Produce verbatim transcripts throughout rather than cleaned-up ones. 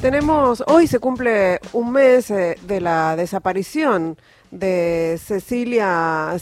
Tenemos, hoy se cumple un mes eh, de la desaparición de Cecilia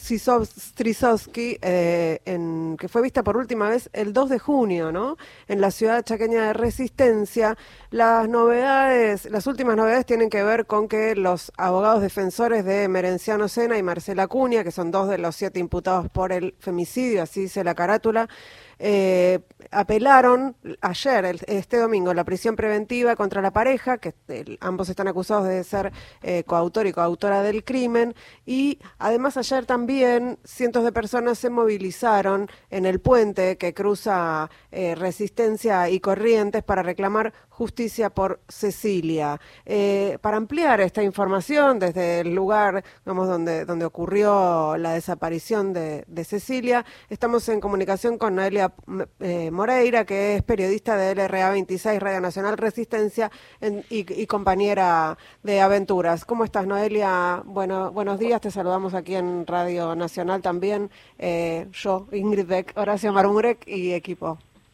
Strisowski, eh, en, que fue vista por última vez el dos de junio, ¿no? En la ciudad chaqueña de Resistencia. Las novedades, las últimas novedades tienen que ver con que los abogados defensores de Merenciano Sena y Marcela Acuña, que son dos de los siete imputados por el femicidio, así dice la carátula, Eh, apelaron ayer, el, este domingo, la prisión preventiva contra la pareja, que el, ambos están acusados de ser eh, coautor y coautora del crimen, y además ayer también cientos de personas se movilizaron en el puente que cruza eh, Resistencia y Corrientes para reclamar justicia por Cecilia. Eh, para ampliar esta información desde el lugar, digamos, donde, donde ocurrió la desaparición de, de Cecilia, estamos en comunicación con Noelia eh, Moreira, que es periodista de L R A veintiséis, Radio Nacional Resistencia, en, y, y compañera de aventuras. ¿Cómo estás, Noelia? Bueno, buenos días, te saludamos aquí en Radio Nacional también, eh, yo, Ingrid Beck, Horacio Marmurek y equipo.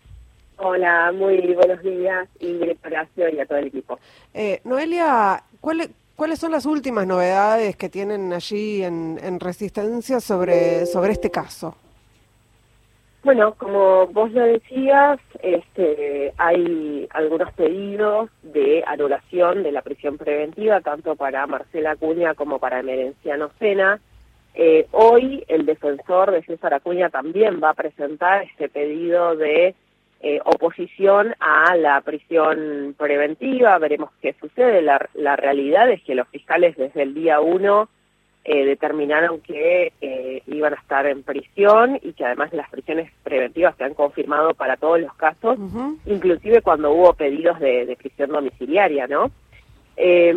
Hola, muy buenos días, Ingrid, Horacio y a todo el equipo. Eh, Noelia, ¿cuál, ¿cuáles son las últimas novedades que tienen allí en, en Resistencia sobre, sobre este caso? Bueno, como vos lo decías, este, hay algunos pedidos de anulación de la prisión preventiva, tanto para Marcela Acuña como para Merenciano Sena. Eh, hoy el defensor de César Acuña también va a presentar este pedido de Eh, oposición a la prisión preventiva. Veremos qué sucede. La, la realidad es que los fiscales desde el día uno eh, determinaron que eh, iban a estar en prisión y que además las prisiones preventivas se han confirmado para todos los casos, uh-huh. inclusive cuando hubo pedidos de, de prisión domiciliaria, ¿no? Eh,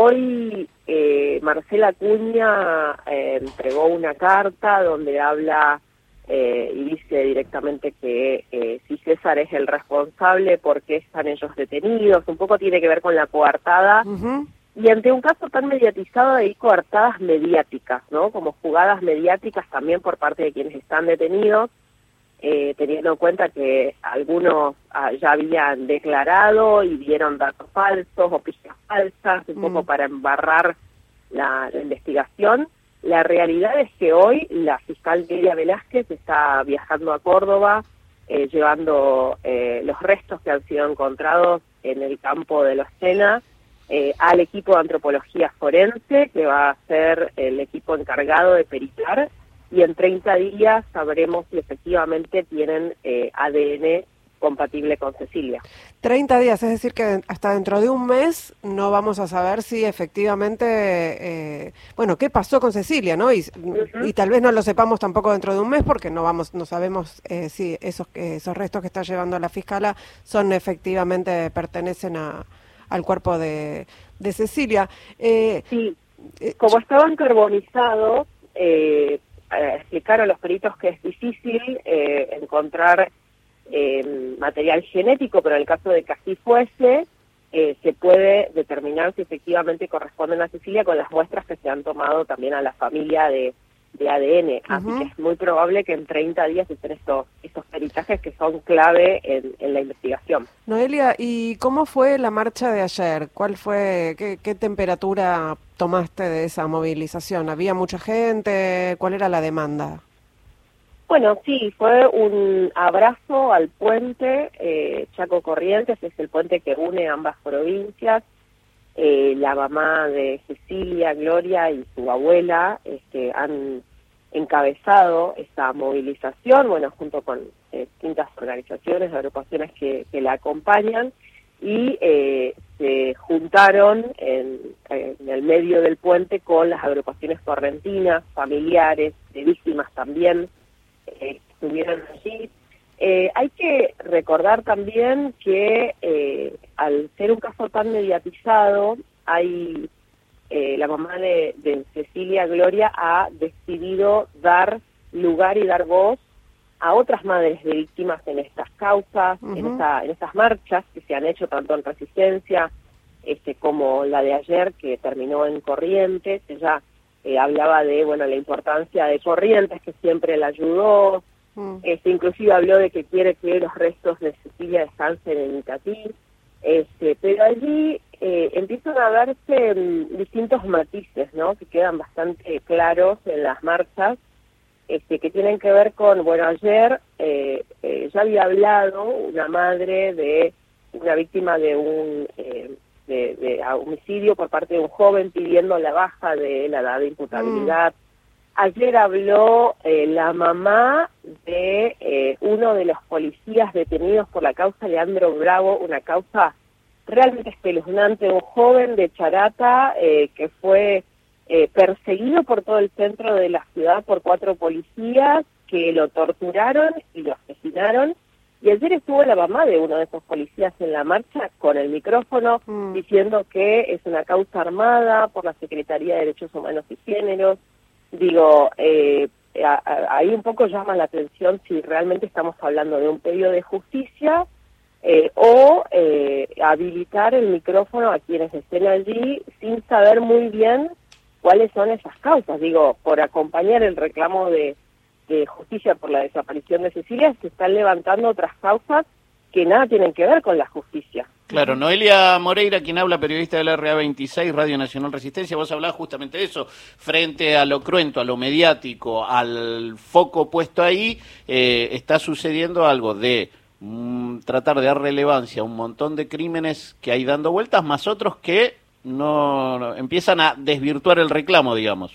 hoy eh, Marcela Acuña eh, entregó una carta donde habla Eh, y dice directamente que eh, si César es el responsable, ¿por qué están ellos detenidos? Un poco tiene que ver con la coartada, uh-huh. y ante un caso tan mediatizado hay coartadas mediáticas, ¿no? Como jugadas mediáticas también por parte de quienes están detenidos, eh, teniendo en cuenta que algunos ah, ya habían declarado y dieron datos falsos o pistas falsas, un uh-huh. poco para embarrar la, la investigación. La realidad es que hoy la fiscal Delia Velázquez está viajando a Córdoba, eh, llevando eh, los restos que han sido encontrados en el campo de los Sena eh, al equipo de antropología forense, que va a ser el equipo encargado de peritar, y en treinta días sabremos si efectivamente tienen eh, A D N compatible con Cecilia. treinta días, es decir que hasta dentro de un mes no vamos a saber si efectivamente, eh, bueno, qué pasó con Cecilia, ¿no? Y, uh-huh. y tal vez no lo sepamos tampoco dentro de un mes porque no vamos, no sabemos eh, si esos esos restos que está llevando la fiscala son efectivamente, pertenecen a al cuerpo de, de Cecilia. Eh, sí, eh, como estaban carbonizados, eh, eh, explicaron los peritos que es difícil eh, encontrar Eh, material genético, pero en el caso de que así fuese, eh, se puede determinar si efectivamente corresponden a Cecilia con las muestras que se han tomado también a la familia de, de A D N. Uh-huh. Así que es muy probable que en treinta días estén estos, estos peritajes que son clave en, en la investigación. Noelia, ¿y cómo fue la marcha de ayer? ¿Cuál fue, qué, qué temperatura tomaste de esa movilización? ¿Había mucha gente? ¿Cuál era la demanda? Bueno, sí, fue un abrazo al puente eh, Chaco Corrientes, es el puente que une ambas provincias. Eh, la mamá de Cecilia, Gloria, y su abuela este, han encabezado esta movilización, bueno, junto con eh, distintas organizaciones, agrupaciones que, que la acompañan, y eh, se juntaron en, en el medio del puente con las agrupaciones correntinas, familiares, de víctimas también, Eh, estuvieron allí. Eh, hay que recordar también que eh, al ser un caso tan mediatizado, hay eh, la mamá de, de Cecilia, Gloria, ha decidido dar lugar y dar voz a otras madres de víctimas en estas causas, uh-huh. en, esta, en estas marchas que se han hecho tanto en Resistencia este, como la de ayer que terminó en Corrientes. Ella Eh, hablaba de, bueno, la importancia de Corrientes, que siempre la ayudó, mm. este, inclusive habló de que quiere que los restos de Cecilia descansen en Itatí, Este, pero allí eh, empiezan a darse um, distintos matices, ¿no? Que quedan bastante claros en las marchas, este, que tienen que ver con, bueno, ayer eh, eh, ya había hablado una madre de una víctima de un eh, de, de homicidio por parte de un joven pidiendo la baja de la edad de imputabilidad. Mm. Ayer habló eh, la mamá de eh, uno de los policías detenidos por la causa Leandro Bravo, una causa realmente espeluznante, un joven de Charata eh, que fue eh, perseguido por todo el centro de la ciudad por cuatro policías que lo torturaron y lo asesinaron. Y ayer estuvo la mamá de uno de esos policías en la marcha con el micrófono mm. diciendo que es una causa armada por la Secretaría de Derechos Humanos y Géneros. Digo, eh, a, a, ahí un poco llama la atención si realmente estamos hablando de un pedido de justicia eh, o eh, habilitar el micrófono a quienes estén allí sin saber muy bien cuáles son esas causas. Digo, por acompañar el reclamo de, de justicia por la desaparición de Cecilia, se están levantando otras causas que nada tienen que ver con la justicia. Claro, Noelia Moreira, quien habla, periodista del R A veintiséis, Radio Nacional Resistencia, vos hablás justamente de eso, frente a lo cruento, a lo mediático, al foco puesto ahí, eh, está sucediendo algo de mm, tratar de dar relevancia a un montón de crímenes que hay dando vueltas, más otros que no, no empiezan a desvirtuar el reclamo, digamos.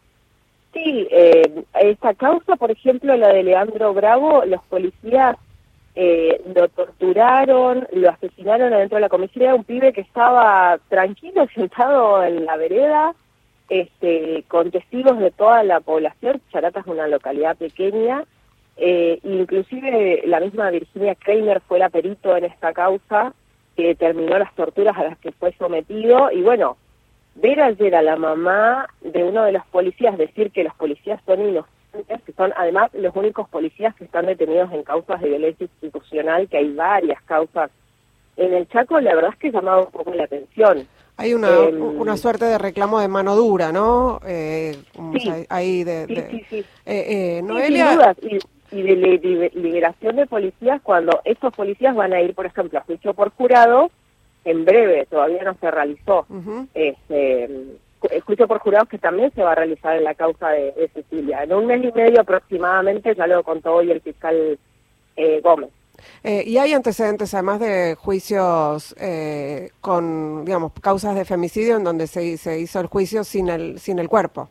Sí, eh, esta causa, por ejemplo, la de Leandro Bravo, los policías Eh, lo torturaron, lo asesinaron adentro de la comisaría, un pibe que estaba tranquilo, sentado en la vereda, este, con testigos de toda la población. Charata es una localidad pequeña, eh, inclusive la misma Virginia Kramer fue la perito en esta causa, que determinó las torturas a las que fue sometido, y bueno, ver ayer a la mamá de uno de los policías decir que los policías son inocentes, que son además los únicos policías que están detenidos en causas de violencia institucional, que hay varias causas en el Chaco, la verdad es que llamaba un poco la atención. Hay una eh, una suerte de reclamo de mano dura, ¿no? Eh, sí, ahí de, sí, de, sí, sí. Eh, eh, sí, Noelia... sin dudas, y, y de, li, de liberación de policías, cuando estos policías van a ir, por ejemplo, a juicio por jurado, en breve, todavía no se realizó, uh-huh. este... juicio por jurados que también se va a realizar en la causa de, de Cecilia. En un mes y medio aproximadamente, ya lo contó hoy el fiscal eh, Gómez. Eh, y hay antecedentes, además de juicios eh, con, digamos, causas de femicidio en donde se, se hizo el juicio sin el, sin el cuerpo.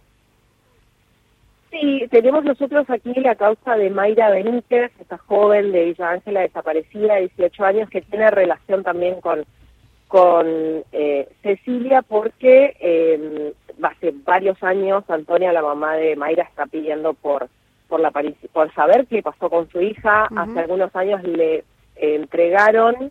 Sí, tenemos nosotros aquí la causa de Mayra Benítez, esta joven de Villa Ángela desaparecida de dieciocho años, que tiene relación también con con eh, Cecilia, porque eh, hace varios años Antonia, la mamá de Mayra, está pidiendo por por la por saber qué pasó con su hija. Uh-huh. Hace algunos años le eh, entregaron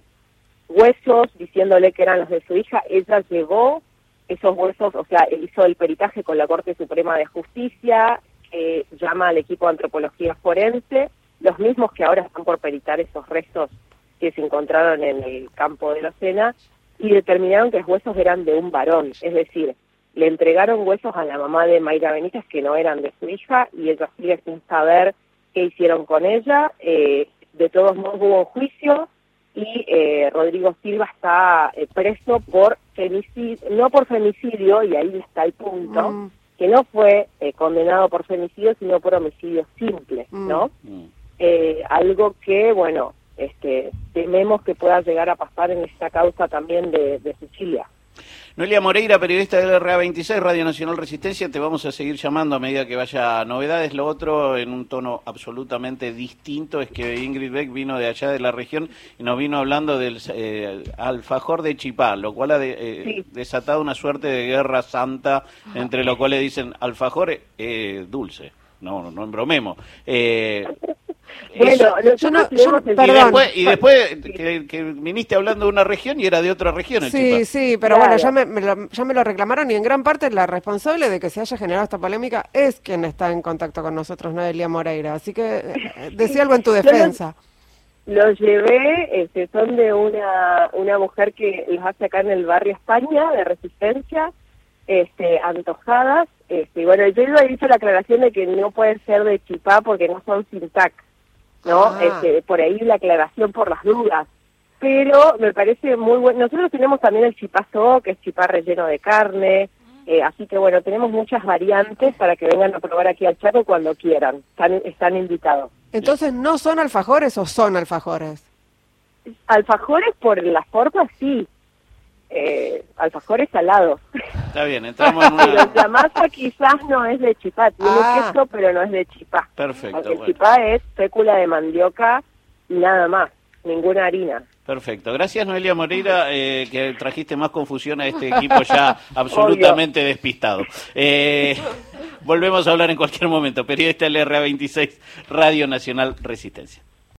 huesos diciéndole que eran los de su hija. Ella llevó esos huesos, o sea, hizo el peritaje con la Corte Suprema de Justicia, que llama al equipo de antropología forense, los mismos que ahora están por peritar esos restos que se encontraron en el campo de Locena, y determinaron que los huesos eran de un varón, es decir, le entregaron huesos a la mamá de Mayra Benítez que no eran de su hija, y ella sigue sin saber qué hicieron con ella. Eh, de todos modos hubo un juicio, y eh, Rodrigo Silva está eh, preso por femicidio, no por femicidio, y ahí está el punto, mm. que no fue eh, condenado por femicidio, sino por homicidio simple, mm. ¿no? Mm. Eh, algo que, bueno, este tememos que pueda llegar a pasar en esta causa también de, de Cecilia. Noelia Moreira, periodista del R A veintiséis, Radio Nacional Resistencia, te vamos a seguir llamando a medida que vaya novedades. Lo otro, en un tono absolutamente distinto, es que Ingrid Beck vino de allá de la región y nos vino hablando del eh, alfajor de Chipá, lo cual ha de, eh, sí. desatado una suerte de guerra santa, entre lo cual le dicen alfajor eh, dulce. No, no embromemos. Eh, Bueno, yo no, yo no, y después, y después que, que viniste hablando de una región y era de otra región el Sí, Chipá. sí, pero claro. bueno, ya me, me lo, ya me lo reclamaron, y en gran parte la responsable de que se haya generado esta polémica es quien está en contacto con nosotros, Noelia Moreira. Así que eh, decía algo en tu defensa. Los lo llevé, este, son de una, una mujer que los hace acá en el barrio España, de Resistencia, este, antojadas. Este, y bueno, yo he dicho la aclaración de que no pueden ser de Chipá porque no son sin tac, ¿no? Ah. Este, por ahí la aclaración por las dudas. pero me parece muy bueno. Nosotros tenemos también el chipá so, que es chipá relleno de carne, eh, así que bueno, tenemos muchas variantes para que vengan a probar aquí al Chaco cuando quieran, están, están invitados. Entonces, ¿no son alfajores o son alfajores? Alfajores por la forma, sí. Eh, alfajores salados. Está bien, entramos en una... Pero la masa quizás no es de chipá, tiene Ah. queso, pero no es de chipá. Perfecto, Porque el bueno. chipá es fécula de mandioca y nada más, ninguna harina. Perfecto. Gracias, Noelia Moreira, eh, que trajiste más confusión a este equipo ya absolutamente despistado. Eh, volvemos a hablar en cualquier momento. Periodista L R A veintiséis, Radio Nacional Resistencia.